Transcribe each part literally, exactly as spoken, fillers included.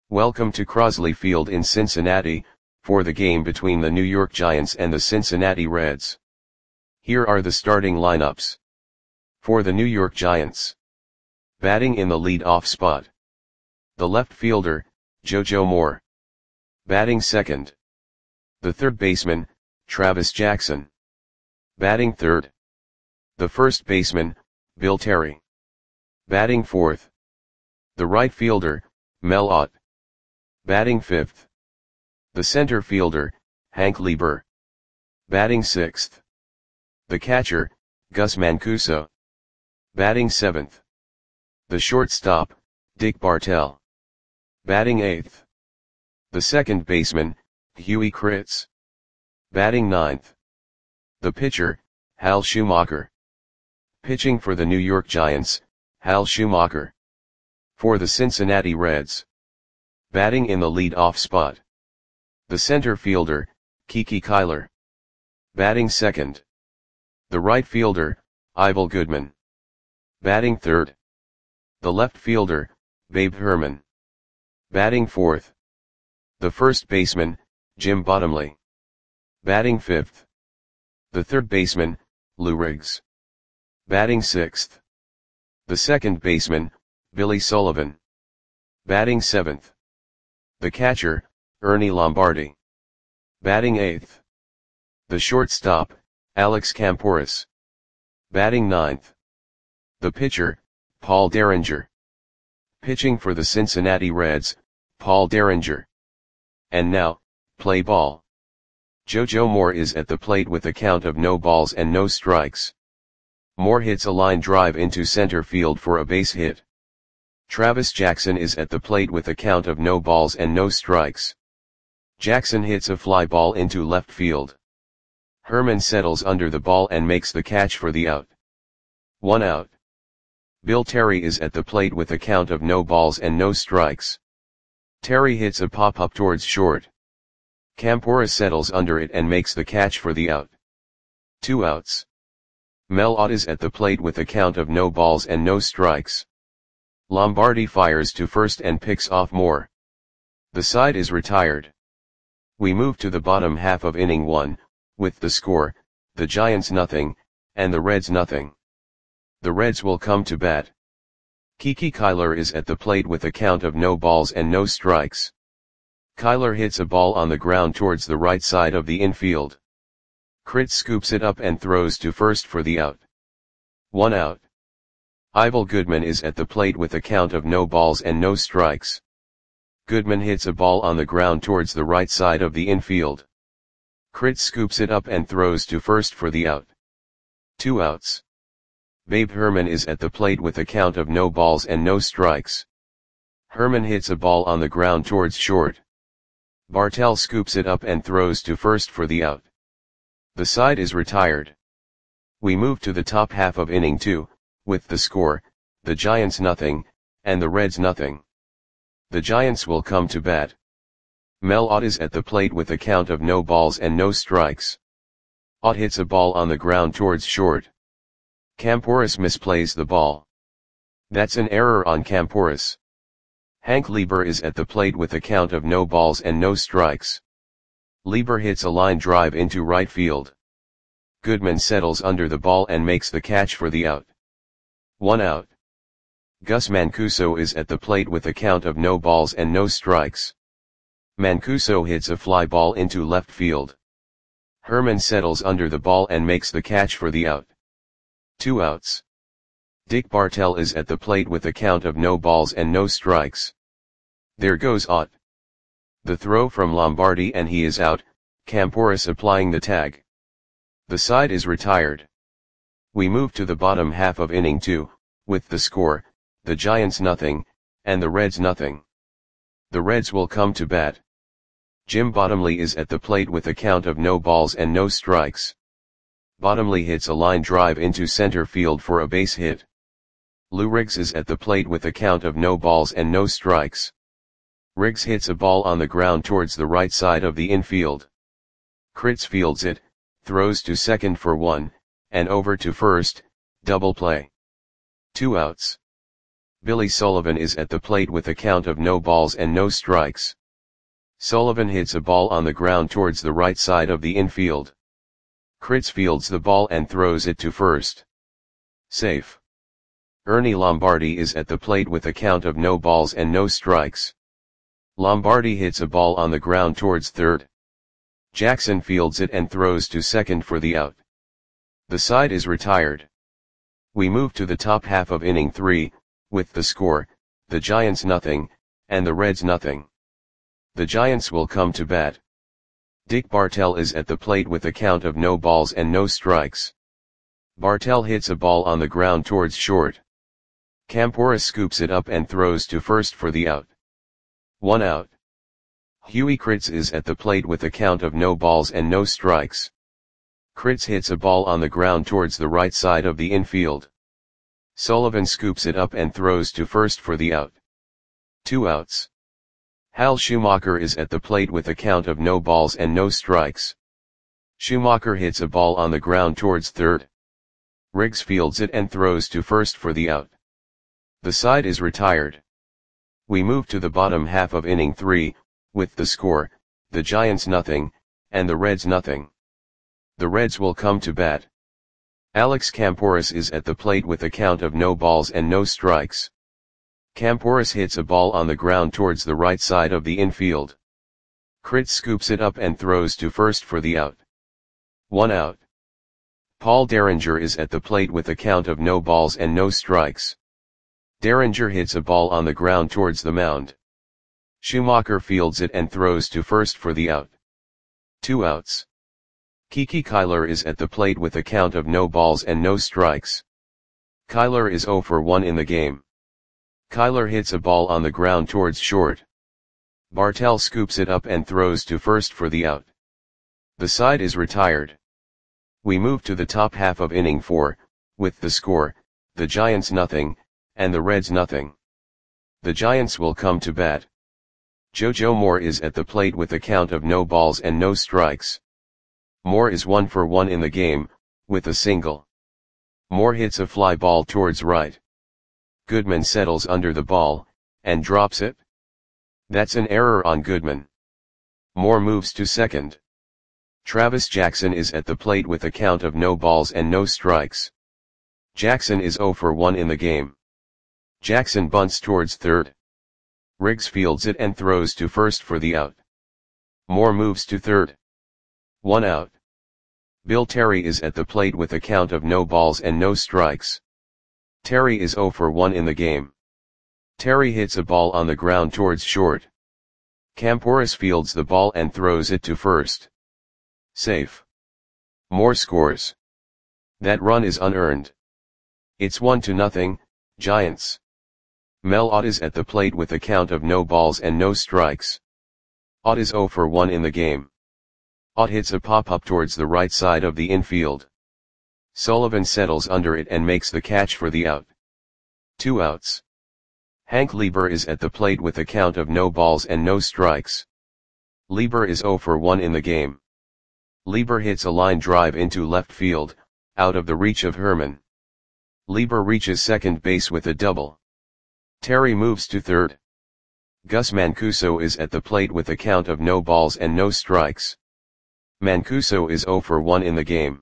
Welcome to Crosley Field in Cincinnati, for the game between the New York Giants and the Cincinnati Reds. Here are the starting lineups. For the New York Giants. Batting in the lead-off spot. The left fielder, JoJo Moore. Batting second. The third baseman, Travis Jackson. Batting third. The first baseman, Bill Terry. Batting fourth. The right fielder, Mel Ott. Batting fifth. The center fielder, Hank Lieber. Batting sixth. The catcher, Gus Mancuso. Batting seventh. The shortstop, Dick Bartell. Batting eighth. The second baseman, Huey Kritz. Batting ninth. The pitcher, Hal Schumacher. Pitching for the New York Giants, Hal Schumacher. For the Cincinnati Reds. Batting in the lead-off spot. The center fielder, Kiki Kyler. Batting second. The right fielder, Ivel Goodman. Batting third. The left fielder, Babe Herman. Batting fourth. The first baseman, Jim Bottomley. Batting fifth. The third baseman, Lou Riggs. Batting sixth. The second baseman, Billy Sullivan. Batting seventh. The catcher, Ernie Lombardi. Batting eighth. The shortstop, Alex Camporis. Batting ninth. The pitcher, Paul Derringer. Pitching for the Cincinnati Reds, Paul Derringer. And now, play ball. JoJo Moore is at the plate with a count of no balls and no strikes. Moore hits a line drive into center field for a base hit. Travis Jackson is at the plate with a count of no balls and no strikes. Jackson hits a fly ball into left field. Herman settles under the ball and makes the catch for the out. One out. Bill Terry is at the plate with a count of no balls and no strikes. Terry hits a pop-up towards short. Camporis settles under it and makes the catch for the out. Two outs. Mel Ott is at the plate with a count of no balls and no strikes. Lombardi fires to first and picks off Moore. The side is retired. We move to the bottom half of inning one, with the score, the Giants nothing, and the Reds nothing. The Reds will come to bat. Kiki Kyler is at the plate with a count of no balls and no strikes. Kyler hits a ball on the ground towards the right side of the infield. Kritz scoops it up and throws to first for the out. One out. Ivel Goodman is at the plate with a count of no balls and no strikes. Goodman hits a ball on the ground towards the right side of the infield. Kritz scoops it up and throws to first for the out. Two outs. Babe Herman is at the plate with a count of no balls and no strikes. Herman hits a ball on the ground towards short. Bartell scoops it up and throws to first for the out. The side is retired. We move to the top half of inning two, with the score, the Giants nothing, and the Reds nothing. The Giants will come to bat. Mel Ott is at the plate with a count of no balls and no strikes. Ott hits a ball on the ground towards short. Camporis misplays the ball. That's an error on Camporis. Hank Lieber is at the plate with a count of no balls and no strikes. Lieber hits a line drive into right field. Goodman settles under the ball and makes the catch for the out. One out. Gus Mancuso is at the plate with a count of no balls and no strikes. Mancuso hits a fly ball into left field. Herman settles under the ball and makes the catch for the out. Two outs. Dick Bartell is at the plate with a count of no balls and no strikes. There goes Ott. The throw from Lombardi and he is out, Camporis applying the tag. The side is retired. We move to the bottom half of inning two, with the score, the Giants nothing, and the Reds nothing. The Reds will come to bat. Jim Bottomley is at the plate with a count of no balls and no strikes. Bottomley hits a line drive into center field for a base hit. Lou Riggs is at the plate with a count of no balls and no strikes. Riggs hits a ball on the ground towards the right side of the infield. Kritz fields it, throws to second for one, and over to first, double play. Two outs. Billy Sullivan is at the plate with a count of no balls and no strikes. Sullivan hits a ball on the ground towards the right side of the infield. Kritz fields the ball and throws it to first. Safe. Ernie Lombardi is at the plate with a count of no balls and no strikes. Lombardi hits a ball on the ground towards third. Jackson fields it and throws to second for the out. The side is retired. We move to the top half of inning three, with the score, the Giants nothing, and the Reds nothing. The Giants will come to bat. Dick Bartell is at the plate with a count of no balls and no strikes. Bartell hits a ball on the ground towards short. Camporus scoops it up and throws to first for the out. One out. Huey Kritz is at the plate with a count of no balls and no strikes. Kritz hits a ball on the ground towards the right side of the infield. Sullivan scoops it up and throws to first for the out. Two outs. Hal Schumacher is at the plate with a count of no balls and no strikes. Schumacher hits a ball on the ground towards third. Riggs fields it and throws to first for the out. The side is retired. We move to the bottom half of inning three, with the score, the Giants nothing, and the Reds nothing. The Reds will come to bat. Alex Camporus is at the plate with a count of no balls and no strikes. Camporus hits a ball on the ground towards the right side of the infield. Kritz scoops it up and throws to first for the out. One out. Paul Derringer is at the plate with a count of no balls and no strikes. Derringer hits a ball on the ground towards the mound. Schumacher fields it and throws to first for the out. Two outs. Kiki Kyler is at the plate with a count of no balls and no strikes. Kyler is zero for one in the game. Kyler hits a ball on the ground towards short. Bartell scoops it up and throws to first for the out. The side is retired. We move to the top half of inning four, with the score, the Giants nothing, and the Reds nothing. The Giants will come to bat. JoJo Moore is at the plate with a count of no balls and no strikes. Moore is one for one in the game, with a single. Moore hits a fly ball towards right. Goodman settles under the ball, and drops it. That's an error on Goodman. Moore moves to second. Travis Jackson is at the plate with a count of no balls and no strikes. Jackson is zero for one in the game. Jackson bunts towards third. Riggs fields it and throws to first for the out. Moore moves to third. One out. Bill Terry is at the plate with a count of no balls and no strikes. Terry is zero for one in the game. Terry hits a ball on the ground towards short. Camporus fields the ball and throws it to first. Safe. Moore scores. That run is unearned. It's one to nothing, Giants. Mel Ott is at the plate with a count of no balls and no strikes. Ott is zero for one in the game. Ott hits a pop-up towards the right side of the infield. Sullivan settles under it and makes the catch for the out. Two outs. Hank Lieber is at the plate with a count of no balls and no strikes. Lieber is zero for one in the game. Lieber hits a line drive into left field, out of the reach of Herman. Lieber reaches second base with a double. Terry moves to third. Gus Mancuso is at the plate with a count of no balls and no strikes. Mancuso is zero for one in the game.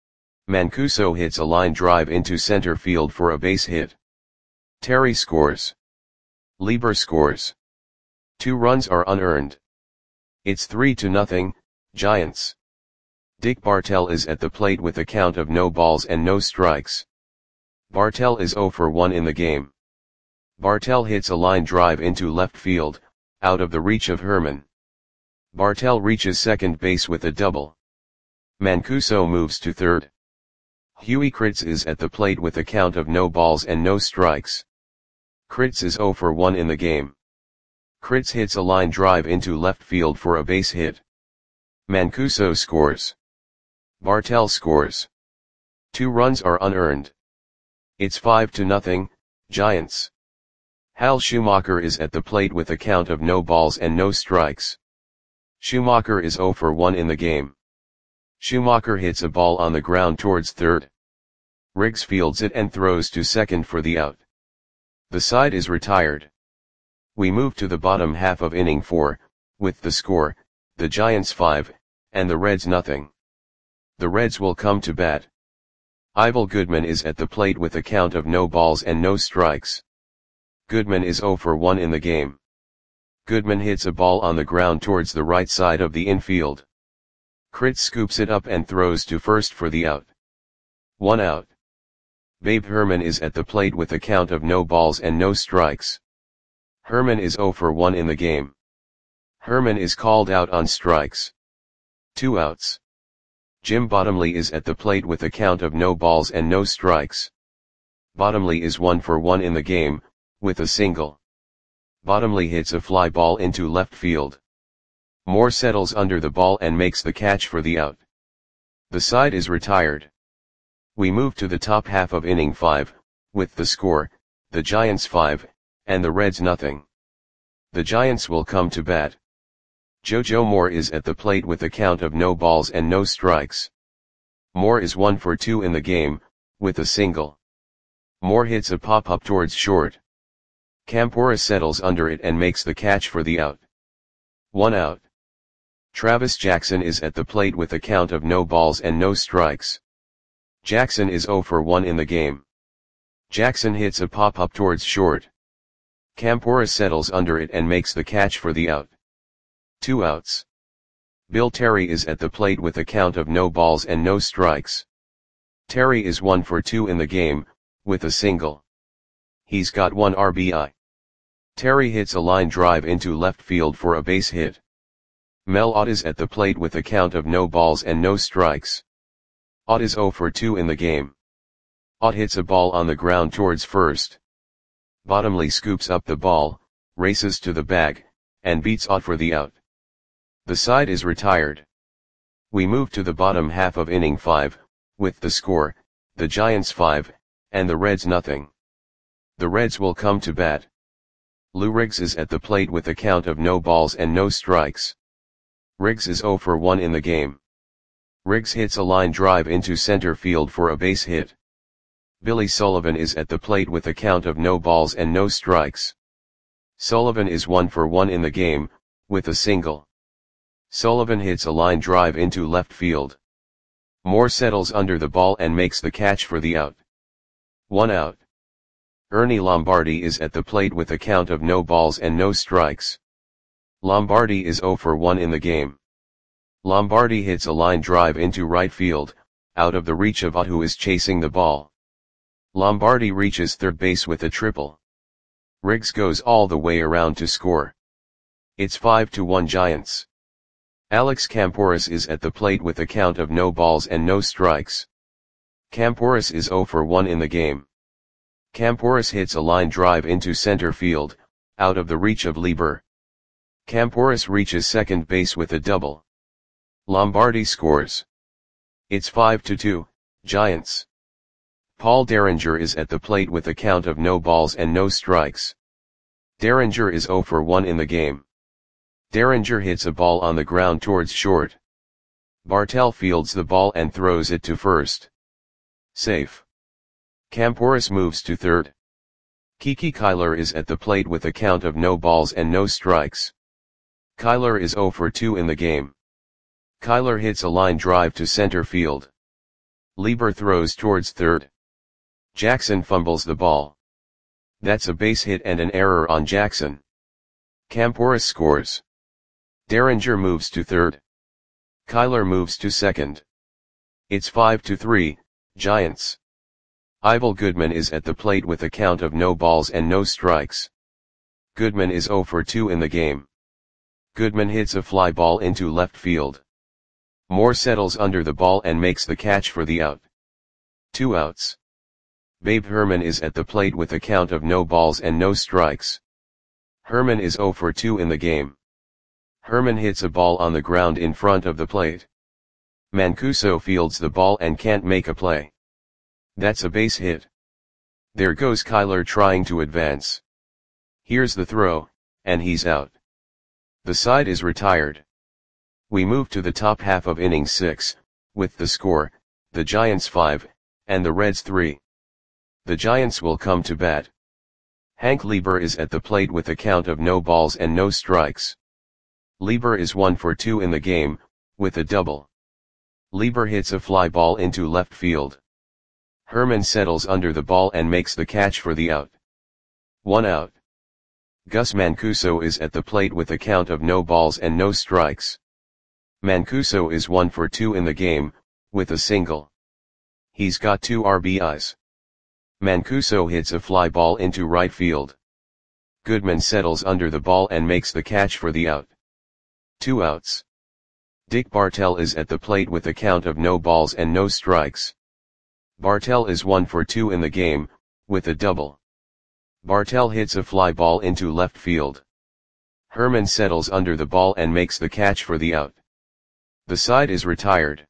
Mancuso hits a line drive into center field for a base hit. Terry scores. Lieber scores. Two runs are unearned. It's three to nothing, Giants. Dick Bartell is at the plate with a count of no balls and no strikes. Bartell is zero for one in the game. Bartell hits a line drive into left field, out of the reach of Herman. Bartell reaches second base with a double. Mancuso moves to third. Huey Kritz is at the plate with a count of no balls and no strikes. Kritz is zero for one in the game. Kritz hits a line drive into left field for a base hit. Mancuso scores. Bartell scores. Two runs are unearned. It's five to nothing, Giants. Hal Schumacher is at the plate with a count of no balls and no strikes. Schumacher is zero for one in the game. Schumacher hits a ball on the ground towards third. Riggs fields it and throws to second for the out. The side is retired. We move to the bottom half of inning four, with the score, the Giants five, and the Reds nothing. The Reds will come to bat. Ivel Goodman is at the plate with a count of no balls and no strikes. Goodman is oh for one in the game. Goodman hits a ball on the ground towards the right side of the infield. Kritz scoops it up and throws to first for the out. One out. Babe Herman is at the plate with a count of no balls and no strikes. Herman is oh for one in the game. Herman is called out on strikes. Two outs. Jim Bottomley is at the plate with a count of no balls and no strikes. Bottomley is one for one in the game, with a single. Bottomley hits a fly ball into left field. Moore settles under the ball and makes the catch for the out. The side is retired. We move to the top half of inning five, with the score, the Giants five, and the Reds nothing. The Giants will come to bat. JoJo Moore is at the plate with a count of no balls and no strikes. Moore is one for two in the game, with a single. Moore hits a pop-up towards short. Campora settles under it and makes the catch for the out. One out. Travis Jackson is at the plate with a count of no balls and no strikes. Jackson is oh for one in the game. Jackson hits a pop-up towards short. Campora settles under it and makes the catch for the out. Two outs. Bill Terry is at the plate with a count of no balls and no strikes. Terry is one for two in the game, with a single. He's got one R B I. Terry hits a line drive into left field for a base hit. Mel Ott is at the plate with a count of no balls and no strikes. Ott is oh for two in the game. Ott hits a ball on the ground towards first. Bottomley scoops up the ball, races to the bag, and beats Ott for the out. The side is retired. We move to the bottom half of inning five, with the score, the Giants five, and the Reds nothing. The Reds will come to bat. Lou Riggs is at the plate with a count of no balls and no strikes. Riggs is oh for one in the game. Riggs hits a line drive into center field for a base hit. Billy Sullivan is at the plate with a count of no balls and no strikes. Sullivan is one for one in the game, with a single. Sullivan hits a line drive into left field. Moore settles under the ball and makes the catch for the out. One out. Ernie Lombardi is at the plate with a count of no balls and no strikes. Lombardi is oh for one in the game. Lombardi hits a line drive into right field, out of the reach of Ott, who is chasing the ball. Lombardi reaches third base with a triple. Riggs goes all the way around to score. It's five to one Giants. Alex Camporis is at the plate with a count of no balls and no strikes. Camporis is oh for one in the game. Camporis hits a line drive into center field, out of the reach of Lieber. Camporis reaches second base with a double. Lombardi scores. It's five to two, Giants. Paul Derringer is at the plate with a count of no balls and no strikes. Derringer is oh for one in the game. Derringer hits a ball on the ground towards short. Bartell fields the ball and throws it to first. Safe. Camporis moves to third. Kiki Kyler is at the plate with a count of no balls and no strikes. Kyler is oh for two in the game. Kyler hits a line drive to center field. Lieber throws towards third. Jackson fumbles the ball. That's a base hit and an error on Jackson. Camporis scores. Derringer moves to third. Kyler moves to second. It's five to three, Giants. Ivel Goodman is at the plate with a count of no balls and no strikes. Goodman is oh for two in the game. Goodman hits a fly ball into left field. Moore settles under the ball and makes the catch for the out. Two outs. Babe Herman is at the plate with a count of no balls and no strikes. Herman is oh for two in the game. Herman hits a ball on the ground in front of the plate. Mancuso fields the ball and can't make a play. That's a base hit. There goes Kyler trying to advance. Here's the throw, and he's out. The side is retired. We move to the top half of inning six, with the score, the Giants five, and the Reds three. The Giants will come to bat. Hank Lieber is at the plate with a count of no balls and no strikes. Lieber is one for two in the game, with a double. Lieber hits a fly ball into left field. Herman settles under the ball and makes the catch for the out. One out. Gus Mancuso is at the plate with a count of no balls and no strikes. Mancuso is one for two in the game, with a single. He's got two R B Is. Mancuso hits a fly ball into right field. Goodman settles under the ball and makes the catch for the out. Two outs. Dick Bartell is at the plate with a count of no balls and no strikes. Bartell is one for two in the game, with a double. Bartell hits a fly ball into left field. Herman settles under the ball and makes the catch for the out. The side is retired.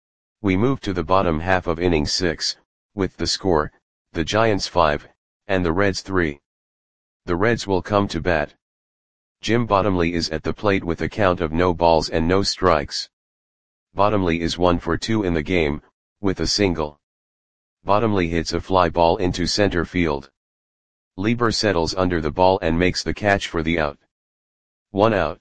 We move to the bottom half of inning six, with the score, the Giants five, and the Reds three. The Reds will come to bat. Jim Bottomley is at the plate with a count of no balls and no strikes. Bottomley is one for two in the game, with a single. Bottomley hits a fly ball into center field. Lieber settles under the ball and makes the catch for the out. One out.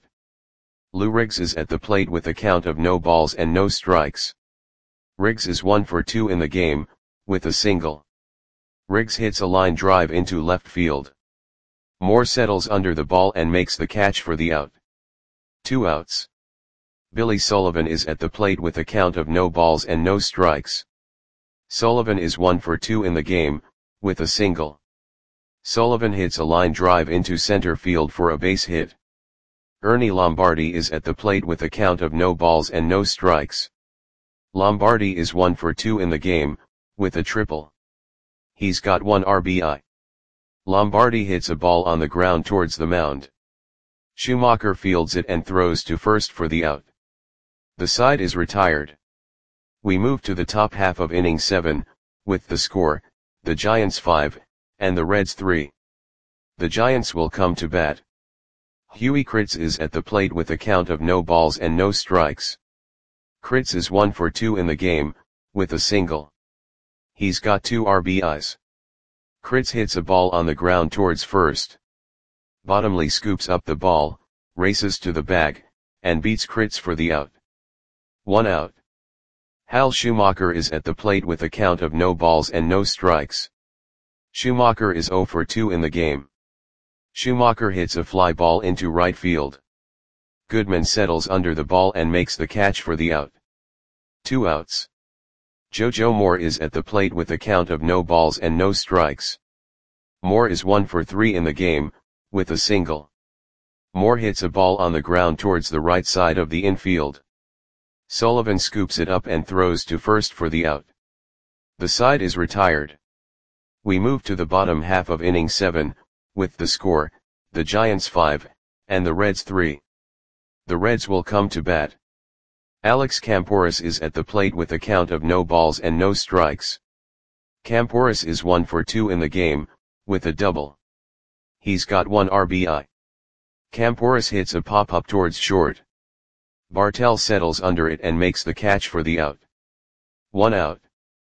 Lou Riggs is at the plate with a count of no balls and no strikes. Riggs is one for two in the game, with a single. Riggs hits a line drive into left field. Moore settles under the ball and makes the catch for the out. Two outs. Billy Sullivan is at the plate with a count of no balls and no strikes. Sullivan is one for two in the game, with a single. Sullivan hits a line drive into center field for a base hit. Ernie Lombardi is at the plate with a count of no balls and no strikes. Lombardi is one for two in the game, with a triple. He's got one R B I. Lombardi hits a ball on the ground towards the mound. Schumacher fields it and throws to first for the out. The side is retired. We move to the top half of inning seven, with the score, the Giants five, and the Reds three. The Giants will come to bat. Huey Kritz is at the plate with a count of no balls and no strikes. Kritz is one for two in the game, with a single. He's got two R B Is. Kritz hits a ball on the ground towards first. Bottomley scoops up the ball, races to the bag, and beats Kritz for the out. One out. Hal Schumacher is at the plate with a count of no balls and no strikes. Schumacher is zero for two in the game. Schumacher hits a fly ball into right field. Goodman settles under the ball and makes the catch for the out. Two outs. JoJo Moore is at the plate with a count of no balls and no strikes. Moore is one for three in the game, with a single. Moore hits a ball on the ground towards the right side of the infield. Sullivan scoops it up and throws to first for the out. The side is retired. We move to the bottom half of inning seven, with the score, the Giants five, and the Reds three. The Reds will come to bat. Alex Camporis is at the plate with a count of no balls and no strikes. Camporis is one for two in the game, with a double. He's got one R B I. Camporis hits a pop-up towards short. Bartell settles under it and makes the catch for the out. One out.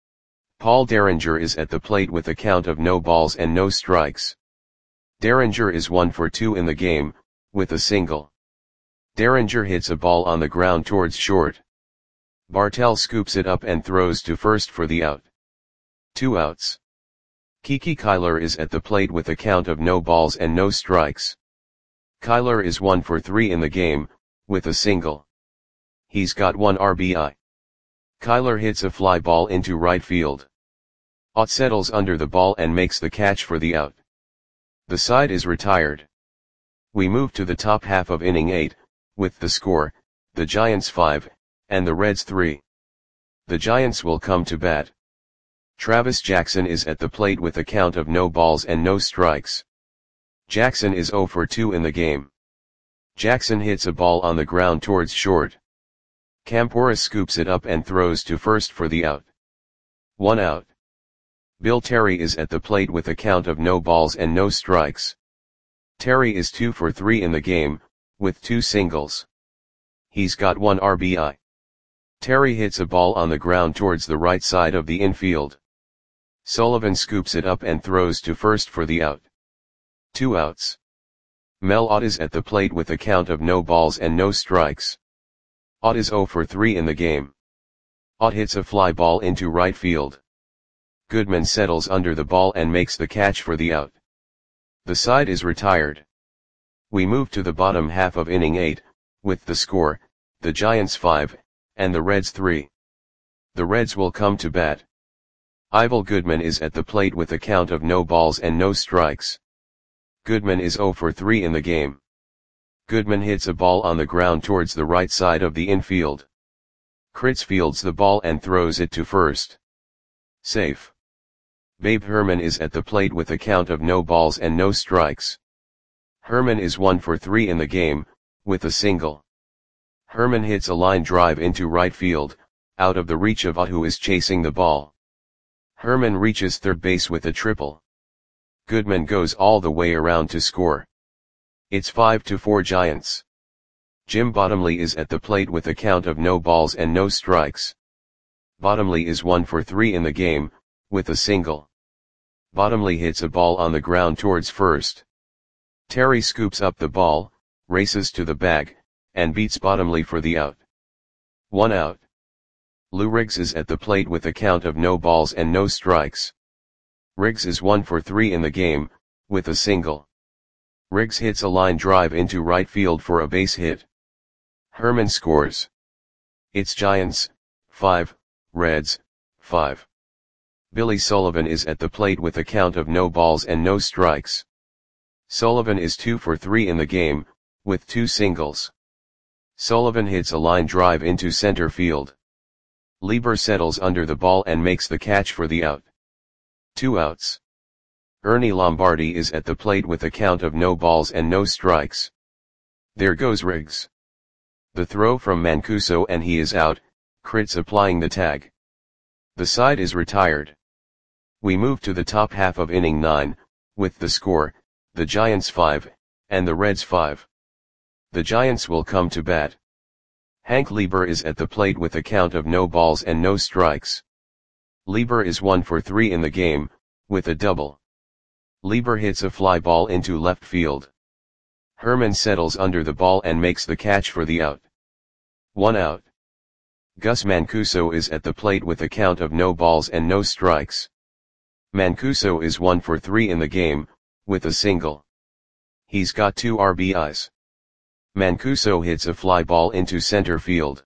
Paul Derringer is at the plate with a count of no balls and no strikes. Derringer is one for two in the game, with a single. Derringer hits a ball on the ground towards short. Bartell scoops it up and throws to first for the out. Two outs. Kiki Kyler is at the plate with a count of no balls and no strikes. Kyler is one for three in the game, with a single. He's got one R B I. Kyler hits a fly ball into right field. Ott settles under the ball and makes the catch for the out. The side is retired. We move to the top half of inning eight, with the score, the Giants five, and the Reds three. The Giants will come to bat. Travis Jackson is at the plate with a count of no balls and no strikes. Jackson is zero for two in the game. Jackson hits a ball on the ground towards short. Camporis scoops it up and throws to first for the out. One out. Bill Terry is at the plate with a count of no balls and no strikes. Terry is two for three in the game, with two singles. He's got one R B I. Terry hits a ball on the ground towards the right side of the infield. Sullivan scoops it up and throws to first for the out. Two outs. Mel Ott is at the plate with a count of no balls and no strikes. Ott is oh for three in the game. Ott hits a fly ball into right field. Goodman settles under the ball and makes the catch for the out. The side is retired. We move to the bottom half of inning eight, with the score, the Giants five, and the Reds three. The Reds will come to bat. Ivel Goodman is at the plate with a count of no balls and no strikes. Goodman is oh for three in the game. Goodman hits a ball on the ground towards the right side of the infield. Kritz fields the ball and throws it to first. Safe. Babe Herman is at the plate with a count of no balls and no strikes. Herman is one for three in the game, with a single. Herman hits a line drive into right field, out of the reach of Ott, who is chasing the ball. Herman reaches third base with a triple. Goodman goes all the way around to score. It's five to four Giants. Jim Bottomley is at the plate with a count of no balls and no strikes. Bottomley is one for three in the game, with a single. Bottomley hits a ball on the ground towards first. Terry scoops up the ball, races to the bag, and beats Bottomley for the out. One out. Lou Riggs is at the plate with a count of no balls and no strikes. Riggs is one for three in the game, with a single. Riggs hits a line drive into right field for a base hit. Herman scores. It's Giants, five, Reds, five. Billy Sullivan is at the plate with a count of no balls and no strikes. Sullivan is two for three in the game, with two singles. Sullivan hits a line drive into center field. Lieber settles under the ball and makes the catch for the out. Two outs. Ernie Lombardi is at the plate with a count of no balls and no strikes. There goes Riggs. The throw from Mancuso and he is out, Kritz applying the tag. The side is retired. We move to the top half of inning nine, with the score, the Giants five, and the Reds five. The Giants will come to bat. Hank Lieber is at the plate with a count of no balls and no strikes. Lieber is one for three in the game, with a double. Lieber hits a fly ball into left field. Herman settles under the ball and makes the catch for the out. One out. Gus Mancuso is at the plate with a count of no balls and no strikes. Mancuso is one for three in the game, with a single. He's got two R B Is. Mancuso hits a fly ball into center field.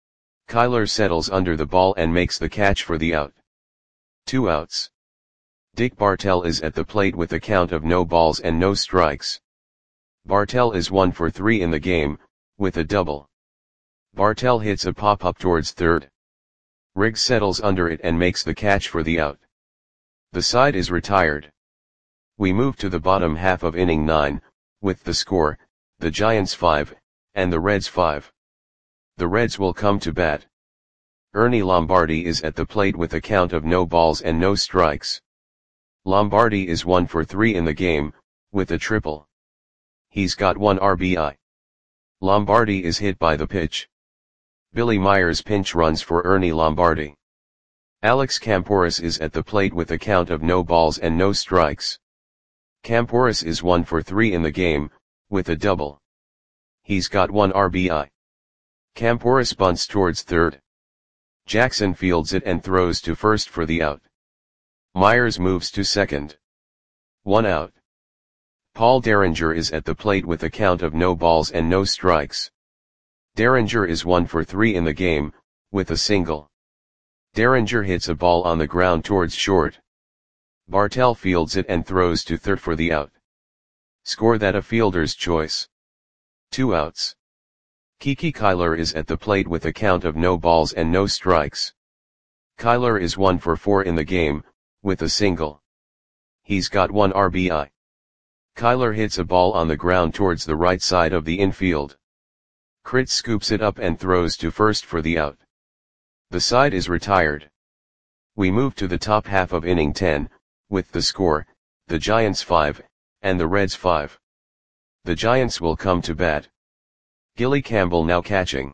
Kyler settles under the ball and makes the catch for the out. Two outs. Dick Bartell is at the plate with a count of no balls and no strikes. Bartell is one for three in the game, with a double. Bartell hits a pop-up towards third. Riggs settles under it and makes the catch for the out. The side is retired. We move to the bottom half of inning nine, with the score, the Giants five, and the Reds five. The Reds will come to bat. Ernie Lombardi is at the plate with a count of no balls and no strikes. Lombardi is one for three in the game, with a triple. He's got one R B I. Lombardi is hit by the pitch. Billy Myers pinch runs for Ernie Lombardi. Alex Camporis is at the plate with a count of no balls and no strikes. Camporis is one for three in the game, with a double. He's got one R B I. Camporis bunts towards third. Jackson fields it and throws to first for the out. Myers moves to second. One out. Paul Derringer is at the plate with a count of no balls and no strikes. Derringer is one for three in the game, with a single. Derringer hits a ball on the ground towards short. Bartell fields it and throws to third for the out. Score that a fielder's choice. Two outs. Kiki Kyler is at the plate with a count of no balls and no strikes. Kyler is one for four in the game, with a single. He's got one R B I. Kyler hits a ball on the ground towards the right side of the infield. Kritz scoops it up and throws to first for the out. The side is retired. We move to the top half of inning ten, with the score, the Giants five, and the Reds five. The Giants will come to bat. Gilly Campbell now catching.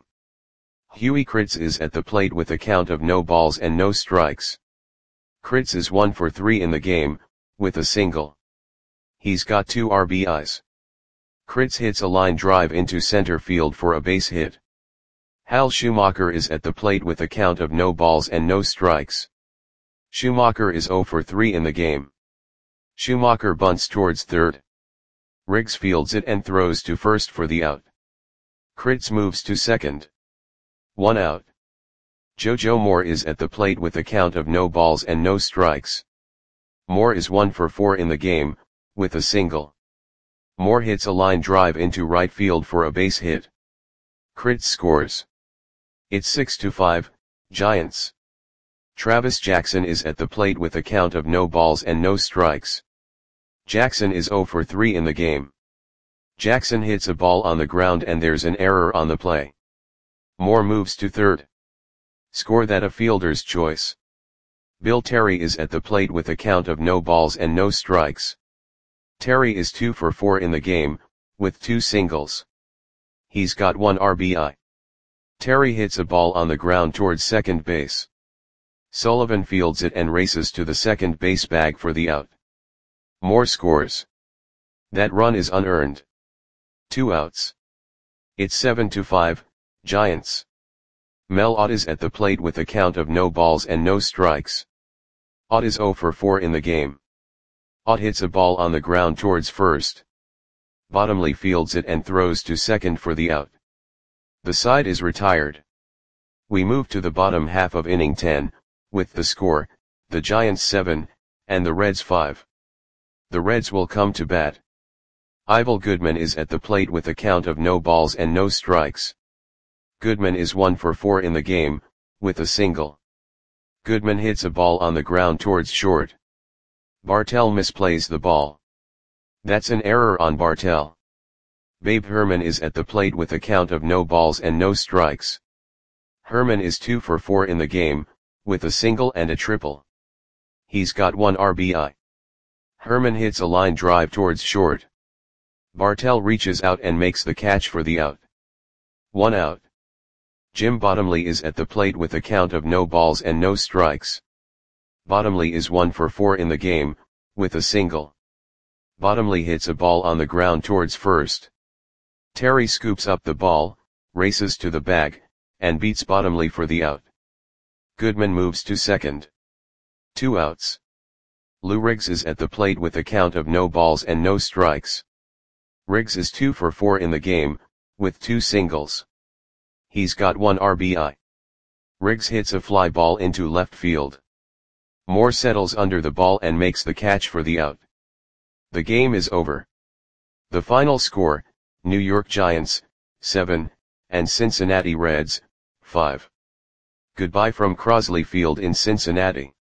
Huey Kritz is at the plate with a count of no balls and no strikes. Kritz is one for three in the game, with a single. He's got two R B Is. Kritz hits a line drive into center field for a base hit. Hal Schumacher is at the plate with a count of no balls and no strikes. Schumacher is zero for three in the game. Schumacher bunts towards third. Riggs fields it and throws to first for the out. Kritz moves to second. One out. JoJo Moore is at the plate with a count of no balls and no strikes. Moore is one for four in the game, with a single. Moore hits a line drive into right field for a base hit. Kritz scores. It's six to five, Giants. Travis Jackson is at the plate with a count of no balls and no strikes. Jackson is zero for three in the game. Jackson hits a ball on the ground and there's an error on the play. Moore moves to third. Score that a fielder's choice. Bill Terry is at the plate with a count of no balls and no strikes. Terry is two for four in the game, with two singles. He's got one R B I. Terry hits a ball on the ground towards second base. Sullivan fields it and races to the second base bag for the out. Moore scores. That run is unearned. Two outs. It's seven to five, Giants. Mel Ott is at the plate with a count of no balls and no strikes. Ott is zero for four in the game. Ott hits a ball on the ground towards first. Bottomley fields it and throws to second for the out. The side is retired. We move to the bottom half of inning ten, with the score, the Giants seven, and the Reds five. The Reds will come to bat. Ivel Goodman is at the plate with a count of no balls and no strikes. Goodman is one for four in the game, with a single. Goodman hits a ball on the ground towards short. Bartell misplays the ball. That's an error on Bartell. Babe Herman is at the plate with a count of no balls and no strikes. Herman is two for four in the game, with a single and a triple. He's got one R B I. Herman hits a line drive towards short. Bartell reaches out and makes the catch for the out. One out. Jim Bottomley is at the plate with a count of no balls and no strikes. Bottomley is one for four in the game, with a single. Bottomley hits a ball on the ground towards first. Terry scoops up the ball, races to the bag, and beats Bottomley for the out. Goodman moves to second. Two outs. Lou Riggs is at the plate with a count of no balls and no strikes. Riggs is two for four in the game, with two singles. He's got one R B I. Riggs hits a fly ball into left field. Moore settles under the ball and makes the catch for the out. The game is over. The final score, New York Giants, seven, and Cincinnati Reds, five. Goodbye from Crosley Field in Cincinnati.